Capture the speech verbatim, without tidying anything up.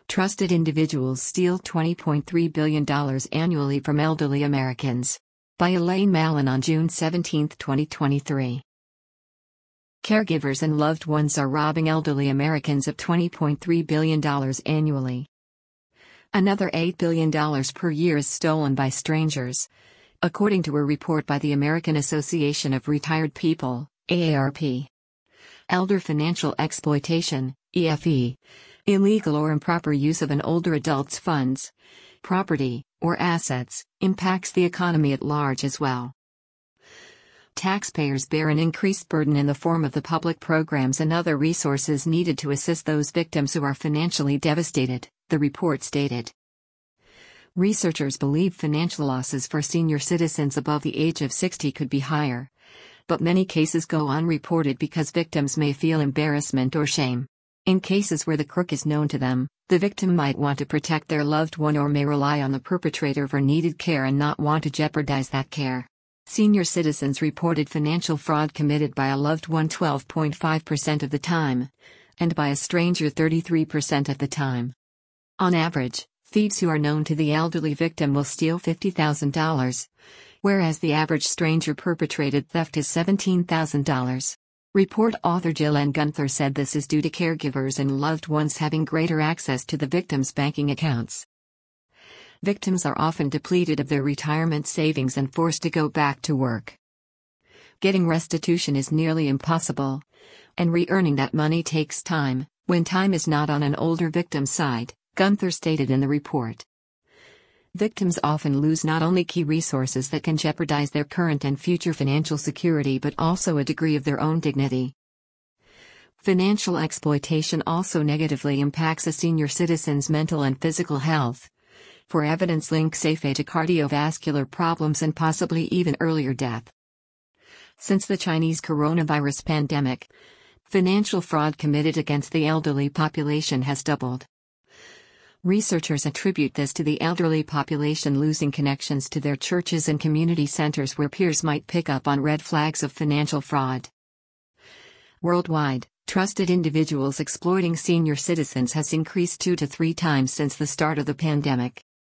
Trusted individuals steal twenty point three billion dollars annually from elderly Americans. By Elaine Mallon on June seventeenth, twenty twenty-three. Caregivers and loved ones are robbing elderly Americans of twenty point three billion dollars annually. Another eight billion dollars per year is stolen by strangers, according to a report by the American Association of Retired People, A A R P. Elder financial exploitation, E F E. Illegal or improper use of an older adult's funds, property, or assets, impacts the economy at large as well. Taxpayers bear an increased burden in the form of the public programs and other resources needed to assist those victims who are financially devastated, the report stated. Researchers believe financial losses for senior citizens above the age of sixty could be higher, but many cases go unreported because victims may feel embarrassment or shame. In cases where the crook is known to them, the victim might want to protect their loved one or may rely on the perpetrator for needed care and not want to jeopardize that care. Senior citizens reported financial fraud committed by a loved one twelve point five percent of the time, and by a stranger thirty-three percent of the time. On average, thieves who are known to the elderly victim will steal fifty thousand dollars, whereas the average stranger perpetrated theft is seventeen thousand dollars. Report author Jill N. Gunther said this is due to caregivers and loved ones having greater access to the victim's banking accounts. Victims are often depleted of their retirement savings and forced to go back to work. Getting restitution is nearly impossible, and re-earning that money takes time, when time is not on an older victim's side, Gunther stated in the report. Victims often lose not only key resources that can jeopardize their current and future financial security but also a degree of their own dignity. Financial exploitation also negatively impacts a senior citizen's mental and physical health, for evidence links A F A to cardiovascular problems and possibly even earlier death. Since the Chinese coronavirus pandemic, financial fraud committed against the elderly population has doubled. Researchers attribute this to the elderly population losing connections to their churches and community centers where peers might pick up on red flags of financial fraud. Worldwide, trusted individuals exploiting senior citizens has increased two to three times since the start of the pandemic.